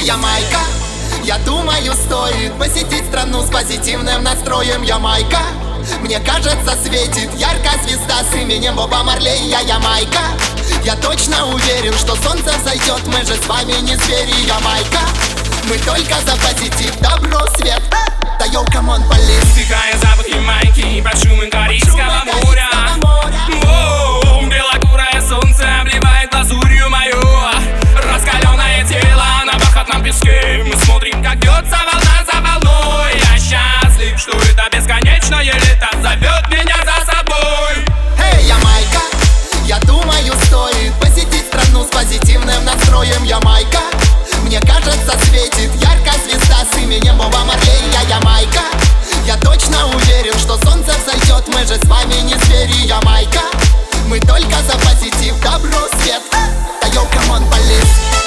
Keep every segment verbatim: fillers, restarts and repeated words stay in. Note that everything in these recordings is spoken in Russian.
Ямайка, я думаю, стоит посетить страну с позитивным настроем. Ямайка, мне кажется, светит яркая звезда с именем Боба Марлей. Я Ямайка, я точно уверен, что солнце взойдет, мы же с вами не звери. Ямайка, мы только за позитив, добро, свет. Да йоу, камон, полис. Вдыхая запах Ямайки под шумом Карибского моря. Воу, белокурое солнце обливает лазурью мою. Раскаленное тело на бархатном песке. Мы смотрим, как бьется волна за волной. Я счастлив, что это бесконечное лето зовет меня за собой. Эй, Ямайка, я думаю, стоит посетить страну с позитивным настроем. Ямайка, мне кажется, светит яркая звезда с именем Боба Марлей. Я Ямайка, я точно уверен, что солнце взойдет, мы же с вами не звери. Ямайка, мы только за позитив, добро, свет. Да йоу, камон, полис.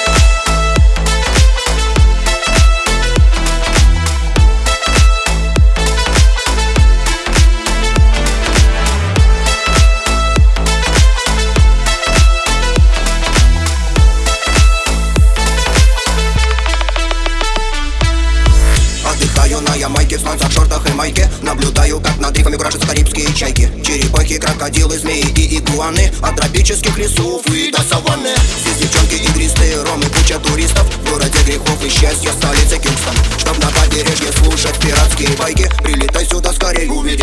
Отдыхаю на Ямайке в сланцах, шортах и майке. Наблюдаю, как над рифами куражатся карибские чайки. Черепахи, крокодилы, змеи и игуаны. От тропических лесов и до саванны. Здесь девчонки игристые, ромы, куча туристов. В городе грехов и счастья, столица Кингстон. Чтоб на побережье слушать пиратские байки, прилетай сюда скорей.